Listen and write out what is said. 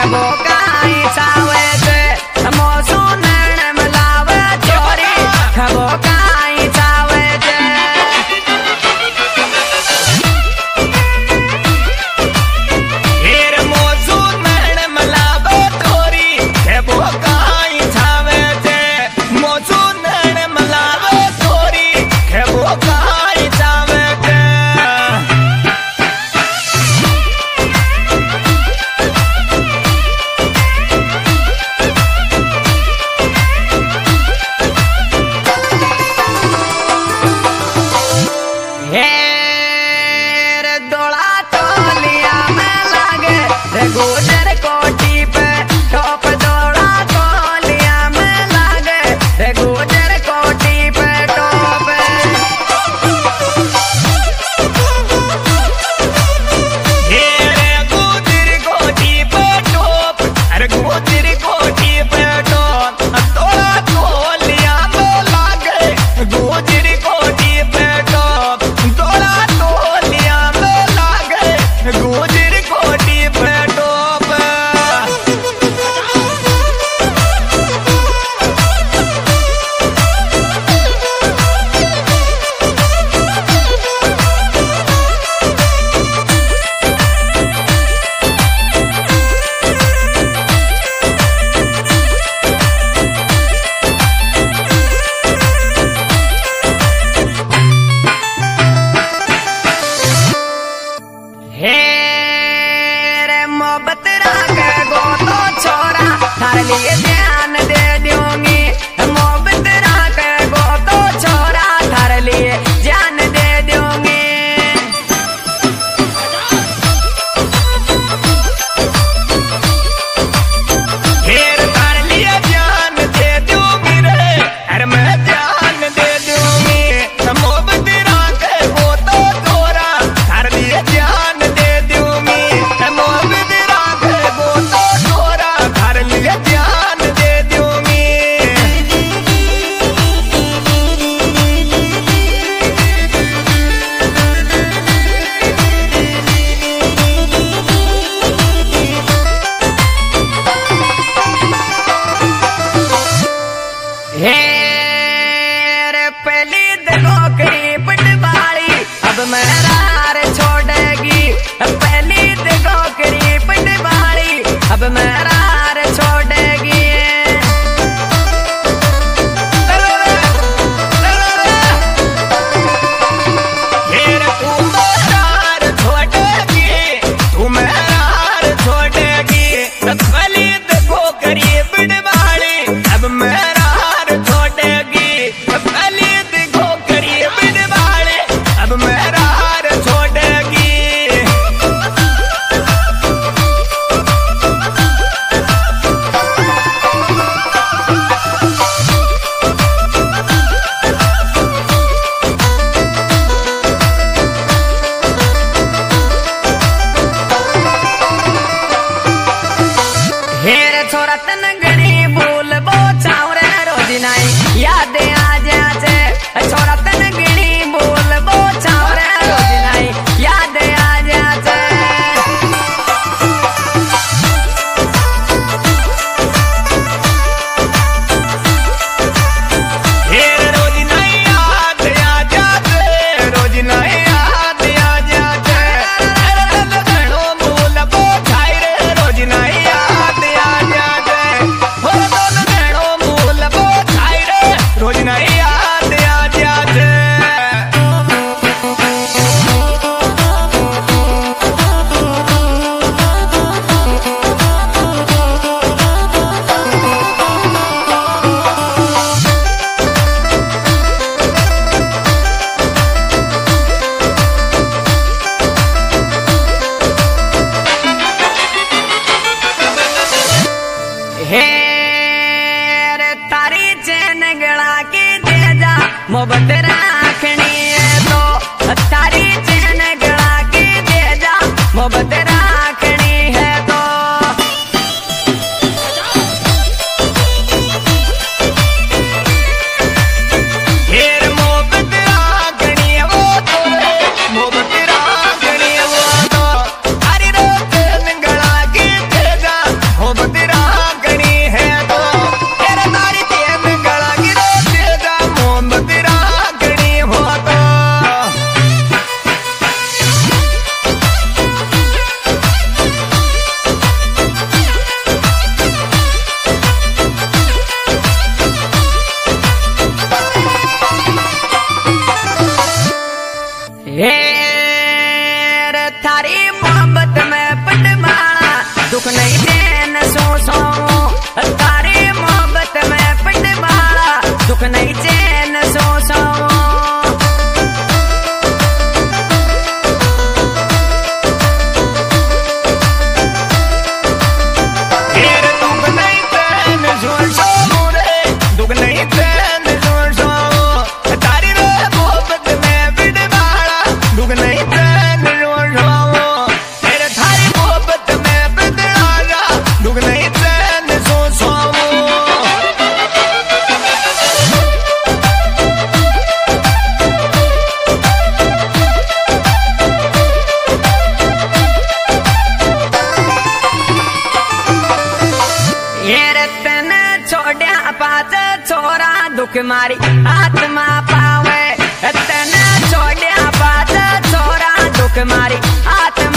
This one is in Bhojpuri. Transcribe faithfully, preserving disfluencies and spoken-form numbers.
खबो काई चावे छे मोसो नैन मलावे छोरी खबो काई चावे छे हेर मोसो नैन मलावे छोरी खबो काई चावे छे मोसो नैन मलावे छोरी खबो काई चावे छे हेर डोला तोलिया में लागे रे गुजर कोठी पे टॉप डोला तोलिया में लागे रे गुजर कोठी पे टॉप हेर गुजर कोठी पे टॉप अरे गुजर कोठी पे टॉप डोला तोलिया में लागे गुजर कोठी पे टॉप डोला तोलिया में लागे गुजर कोठी पे टॉप हेर मोहब्बत राखे गो तो छोरा थारे लिए ध्यान दे दूंगी मोहब्बत राखे गो तो छोरा थारे लिए ध्यान दे दूंगी हेर थारे लिए जान दे दूंगी रे अरे मैं जान दे दूंगी मोहब्बत राखे वो तो छोरा थारे लिए जान दे दूंगी मोहब्बत राखे वो तो छोरा थारे लिए जान दे दूंगी हेर पहली देखो करी पटवाली अब मैं रार छोड़ेगी पहली देखो करी पटवाली अब मैं रार छोड़ेगी हेर तू मेरार छोड़ेगी तू मेरार छोड़ेगी पहली देखो करीब वाली अब मेरार छोड़ेगी पहली देखो करीब वाली अब मेरार छोड़ेगी हेर छोरा तन गणी बोल बो चावरे रोजी नाई याद आ जाचे छोरा तन गणी बोल बो चावरे रोजी नाई याद आ जाचे हेर रोज नहीं याद आ जाते रोज नहीं याद आ जाते घणो मूल बो खाई रे रोज नहीं याद आ जाते दुख मारी आत्मा पावे तने छोड़िया बात छोरा दुख मारी आत्मा